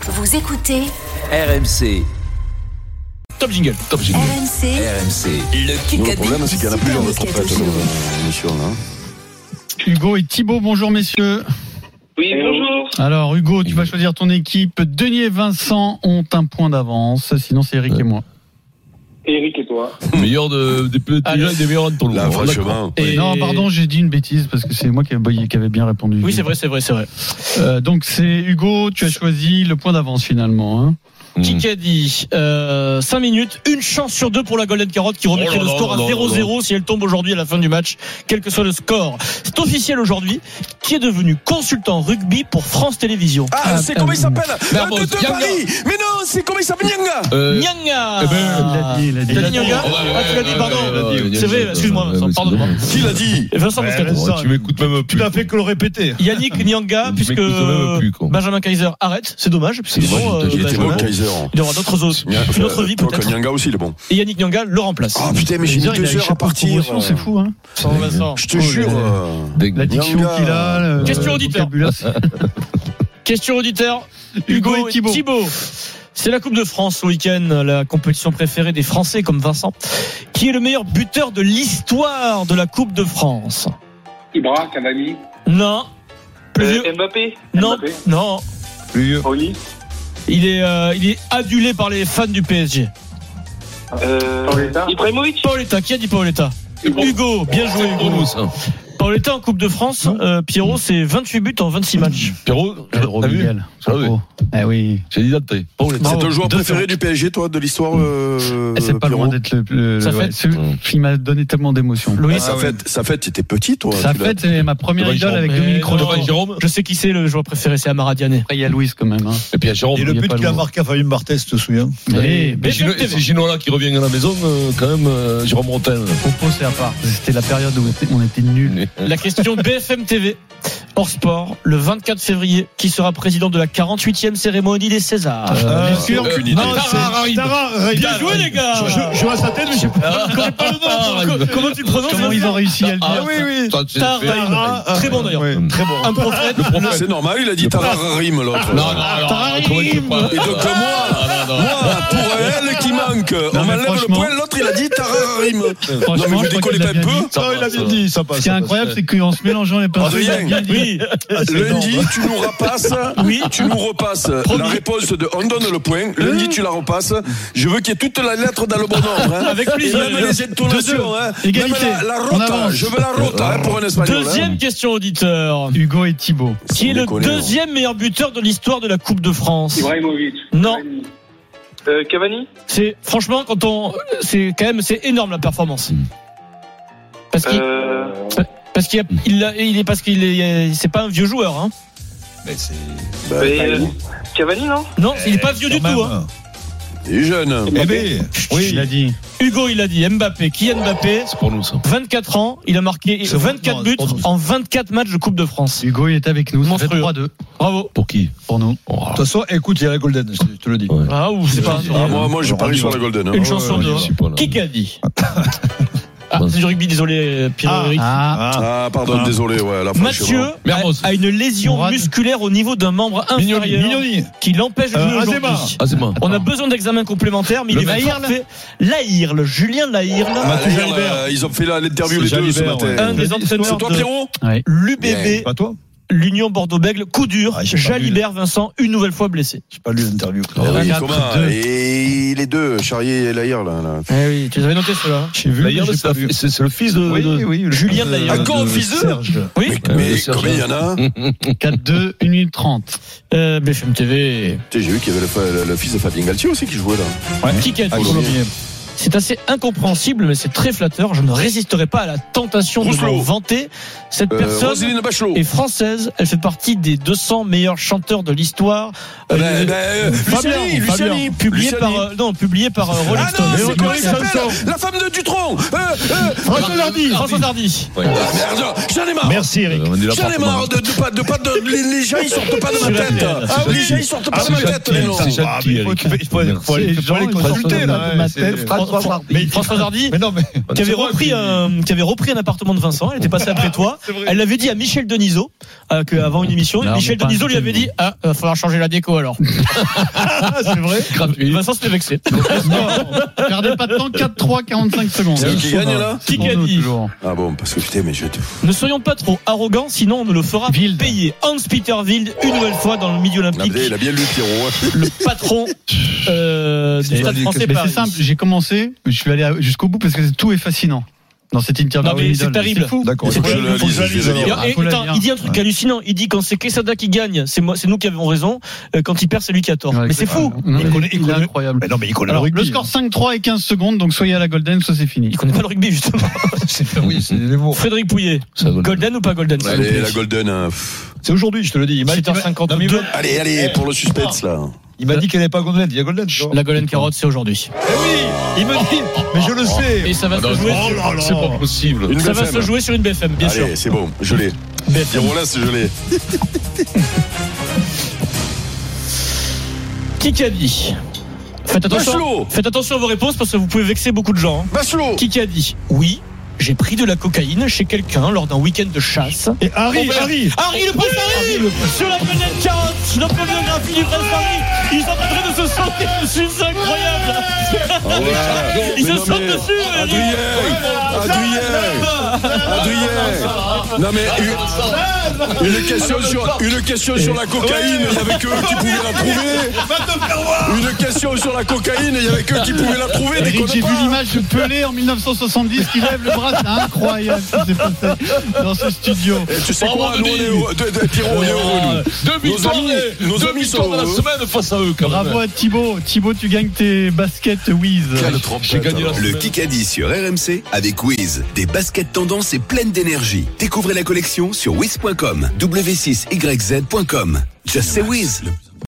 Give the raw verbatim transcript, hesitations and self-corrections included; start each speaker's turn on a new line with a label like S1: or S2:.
S1: Vous écoutez
S2: R M C.
S3: Top jingle, top jingle.
S1: R M C.
S2: R M C. Le Kikadi.
S4: Le problème, c'est qu'il y en a plusieurs de trompettes dans l'émission.
S5: Hugo et Thibaut, bonjour messieurs.
S6: Oui, bonjour.
S5: Alors Hugo, tu vas choisir ton équipe. Denis et Vincent ont un point d'avance, sinon c'est Eric ouais. et moi.
S6: Eric et toi.
S3: Meilleur de, des petits gens et des meilleurs de ton lot.
S4: Là, franchement.
S5: Et... Non, pardon, j'ai dit une bêtise parce que c'est moi qui avais, qui avais bien répondu.
S3: Oui, c'est vrai, c'est vrai, c'est vrai.
S5: Euh, donc c'est Hugo, tu as choisi le point d'avance finalement. Hein.
S3: Mmh. Kikadi, euh, cinq minutes, une chance sur deux pour la Golden Carotte qui remettrait oh le score non, à zéro zéro si elle tombe aujourd'hui à la fin du match, quel que soit le score. C'est officiel aujourd'hui, qui est devenu consultant rugby pour France Télévisions.
S4: Ah,
S5: ah
S4: c'est euh, comment il s'appelle
S3: Mermoz,
S4: de, de Paris. Mais non, c'est comment il s'appelle Nyanga
S3: euh, Nyanga
S5: eh ben, Il l'a dit, il l'a dit.
S3: T'as dit Nyanga Ah, tu l'as dit, pardon. C'est vrai, excuse-moi Vincent, pardonne-moi.
S4: Qui l'a dit
S3: Vincent Moscato.
S7: Tu m'écoutes même plus. Tu n'as fait que le répéter.
S3: Yannick Nyanga, puisque Benjamin Kaiser arrête, c'est dommage, puisque bon,
S4: il était bon Kaiser.
S3: Il aura d'autres une autre vie peut-être.
S4: Nyanga aussi, il est bon.
S3: Et Yannick Nyanga le remplace.
S4: Ah putain, mais j'ai mis deux heures à partir.
S5: C'est fou, hein.
S4: Je te jure.
S5: La diction qu'il a.
S3: Question auditeur. Question auditeur. Hugo et Thibaut. C'est la Coupe de France ce week-end, la compétition préférée des Français comme Vincent. Qui est le meilleur buteur de l'histoire de la Coupe de France?
S6: Ibra, Cavani.
S3: Non. Plus vieux.
S6: Euh, Mbappé.
S3: Non.
S6: Mbappé.
S3: Non.
S7: Plus vieux.
S6: Oli.
S3: Il est, euh, il est adulé par les fans du P S G.
S6: Euh, Paoletta. Ibrahimovic.
S3: Paoletta, qui a dit Paoletta? Hugo. Hugo, bien joué Hugo. Paoletta en Coupe de France, euh, Pierrot, c'est vingt-huit buts en vingt-six matchs.
S7: Pierrot, t'as vu?
S5: Ah oui. Eh oui.
S7: J'ai dit d'entrée.
S4: C'est ton joueur préféré du P S G, toi, de l'histoire euh,
S5: C'est pas Pierrot. Loin d'être le. le
S3: ça fait.
S5: Ouais, qui m'a donné tellement d'émotions.
S4: Louis, ça fait, ça fait, t'étais petit, toi.
S5: Ça fait, c'est ma première idole avec Dominique Roland.
S3: Je sais qui c'est le joueur préféré, c'est Amara Diané.
S5: Après, il y a Louis quand même. Hein.
S7: Et puis il y a Jérôme.
S5: Et
S7: le but qu'il a marqué à Fabien Barthez, tu te souviens?
S5: Oui.
S7: C'est Ginola qui revient à la maison, quand même, Jérôme Rotin.
S5: Propos, c'est à part. C'était la période où on était nuls.
S3: La question B F M T V, hors sport, le vingt-quatre février, qui sera président de la quarante-huitième cérémonie des Césars?
S7: Euh,
S4: Bien sûr, aucune idée.
S7: Non, c'est Tara Rahim.
S3: Bien joué, les gars.
S7: Je, je vois sa tête, mais je ne connais pas le nom.
S3: Comment tu le prononces?
S5: Comment ils ont réussi à le dire?
S7: Ah oui, oui.
S3: Tara Rahim. Très bon d'ailleurs.
S7: Très bon.
S3: Un prophète.
S4: C'est normal, il a dit Tara Rahim, l'autre.
S7: Non, non, non. Comment il peut pas?
S4: Et donc, moi, moi, pour elle qui manque, on m'enlève le point, l'autre, il a dit Tara Rahim. Non, mais vous décollez pas un peu?
S7: Non, il a bien dit, ça passe.
S5: Ce qui est incroyable, c'est qu'en se mélangeant les pinceaux,
S4: oui. Lundi, tu nous repasses. Oui. Tu nous repasses la réponse de on donne le point. Lundi, tu la repasses. Je veux qu'il y ait toute la lettre dans le bon ordre. Hein.
S3: Avec plaisir.
S4: Même les intonations. Hein.
S5: Égalité.
S4: Même la, la rota. Je veux la rota hein, pour un espagnol.
S3: Deuxième hein. question auditeur.
S5: Hugo et Thibaut.
S3: Qui est le deuxième meilleur buteur de l'histoire de la Coupe de France?
S6: Ibrahimovic.
S3: Non.
S6: Euh, Cavani.
S3: C'est franchement quand on, c'est quand même c'est énorme la performance. Parce qu'il. Euh... Parce qu'il, a, il, a, il est parce qu'il est, c'est pas un vieux joueur, hein.
S7: Mais c'est.
S6: Bah, euh, Cavani, non?
S3: Non, il est pas vieux du
S7: même.
S3: tout, hein.
S4: Il est jeune.
S7: Mbappé.
S5: Oui, il a dit.
S3: Hugo, il a dit Mbappé. Qui est Mbappé?
S7: C'est pour nous ça.
S3: vingt-quatre ans, il a marqué vingt-quatre buts en vingt-quatre matchs de Coupe de France.
S5: Hugo, il est avec nous. Ça fait trois deux.
S3: Bravo.
S7: Pour qui?
S5: Pour nous.
S7: De toute façon, écoute, il y a la Golden, je te le dis.
S3: Ouais. Ah, ou c'est pas.
S4: Ah, moi, moi, je parie sur la Golden. Hein.
S3: Une chanson de. Qui a dit? Ah, c'est du rugby, désolé, Pierre-Éric.
S5: Ah,
S4: ah, ah, pardon, ah. désolé, ouais, la
S3: Mathieu a, a une lésion Mourad. musculaire au niveau d'un membre inférieur Mignoni. Qui l'empêche de jouer euh, aujourd'hui.
S7: Azema.
S3: On a besoin d'examens complémentaires, mais le il est parfait. Lahirle, Julien Lahirle.
S4: Ah, euh, ils ont fait l'interview les deux ce matin.
S3: Un des entraîneurs
S4: c'est toi, Pierrot
S3: de l'U B B.
S7: Pas toi.
S3: L'Union Bordeaux-Bègles, coup dur, ah, Jalibert Vincent, une nouvelle fois blessé.
S7: J'ai pas lu l'interview.
S4: Oh, oui, comment et les deux, Charrier et Lahirle là. là.
S3: Eh oui, tu avais noté cela.
S7: J'ai vu. Lahirle, c'est, c'est, c'est le fils de,
S5: oui,
S7: de
S5: oui, le
S3: Julien de Lahirle.
S4: Encore fils de
S7: Serge.
S3: Oui.
S4: Mais, mais euh, combien il y en a?
S5: quatre deux, une minute trente.
S3: Euh, B F M T V.
S4: J'ai vu qu'il y avait le, le, le fils de Fabien Galtier aussi qui jouait là.
S3: Ouais. Qui a dit? C'est assez incompréhensible, mais c'est très flatteur. Je ne résisterai pas à la tentation Rousselot. de m'en vanter. Cette euh, personne est française. Elle fait partie des deux cents meilleurs chanteurs de l'histoire.
S4: Euh, ben, ben,
S3: Fabien,
S4: Luciani,
S3: Fabien,
S4: Luciani,
S3: publié
S4: Luciani.
S3: par, euh, non, publié par euh, Rolling Stone.
S4: Ah non, c'est comment il s'appelle? La femme de Dutronc. Euh, euh,
S3: François Hardy. François Hardy.
S4: Ouais. Ah, merde, j'en ai marre.
S7: Merci Eric.
S4: J'en ai marre de, de pas, de pas, de, les, les gens ils sortent pas de ma tête. Ah oui, les gens ils sortent pas de ma tête.
S7: C'est gentil, Eric. Il faut aller consulter là.
S3: François Hardy. François Hardy. Mais non, mais. Qui avait repris un, qui avait repris un appartement de Vincent. Elle était passée après toi. Elle l'avait dit à Michel Denisot, euh, qu'avant une émission. Non, Michel Denisot lui avait dit, ah, il va falloir changer la déco alors.
S5: C'est vrai?
S3: Gratuit. Vincent s'était vexé.
S5: Perdez pas de temps, quatre trois, quarante-cinq secondes.
S4: C'est qui gagne là?
S3: Qui gagne?
S4: Ah bon, parce que putain, mais je te.
S3: Ne soyons pas trop arrogants, sinon on nous le fera Wild. payer. Hans-Peter Wild, une nouvelle fois dans le milieu olympique.
S4: Il a bien lu Pierrot.
S3: Le patron euh, du Stade Français Paris.
S5: C'est simple, j'ai commencé, je suis allé jusqu'au bout parce que tout est fascinant. Dans cette interview.
S3: Non mais c'est terrible.
S5: C'est
S4: D'accord.
S3: C'est
S4: Je le lis, je le lis.
S3: Il dit un truc hallucinant. Il dit quand c'est Quesada qui gagne, c'est moi, c'est nous qui avons raison. Quand il perd, c'est lui qui a tort. Mais c'est fou.
S5: Il connaît, il est incroyable.
S7: Mais non, mais il connaît
S5: Alors,
S7: le rugby.
S5: Le score cinq trois et quinze secondes, donc soyez à la Golden, soit c'est fini.
S3: Il connaît pas le rugby justement.
S7: Oui, c'est des mots.
S3: Frédéric Pouillet. Golden ou pas Golden?
S4: Allez, la Golden.
S7: C'est aujourd'hui, je te le dis.
S3: sept heures cinquante-deux.
S4: Allez, allez, pour le suspense là.
S7: Il m'a dit qu'elle n'est pas Golden. Il y a Golden.
S3: La Golden Carotte, c'est aujourd'hui.
S7: Eh oui, il me dit. Mais je le sais.
S3: Et ça va se jouer.
S7: C'est pas possible.
S3: Ça va se jouer sur une B F M, bien sûr.
S4: Allez, c'est bon, je l'ai. Pierrot, je l'ai.
S3: Qui a dit? Faites attention.
S4: Bachelot.
S3: Faites attention à vos réponses parce que vous pouvez vexer beaucoup de gens.
S4: Bachelot.
S3: Qui a dit? Oui. J'ai pris de la cocaïne chez quelqu'un lors d'un week-end de chasse.
S5: Et Harry,
S3: oh,
S5: Harry,
S3: Harry le prince Harry, Harry sur la Golden Carotte, l'autobiographie du prince Harry. Ils sont en train de se sauter dessus, c'est incroyable.
S4: Ah ouais.
S3: Ils se
S4: non,
S3: sautent dessus.
S4: Adrien, Adrien, Adrien. Non mais une, une question sur une question sur la cocaïne, il y avait que eux qui pouvaient la trouver. Une question sur la cocaïne, il y avait que eux qui pouvaient la trouver.
S5: Eric, j'ai vu l'image de Pelé en dix-neuf cent soixante-dix qui lève le bras. C'est incroyable ce qui s'est passé dans ce studio.
S4: Et tu sais quoi, nous on est heureux. Pierrot, on est heureux.
S7: Deux victoires, nos amis sont de la semaine face à eux.
S5: Bravo à Thibaut. Thibaut, tu gagnes tes baskets Wiz.
S7: J'ai gagné la
S2: Le Kikadi sur R M C avec Wiz. Des baskets tendances et pleines d'énergie. Découvrez la collection sur wiz point com, w six y z point com. Just say Wiz.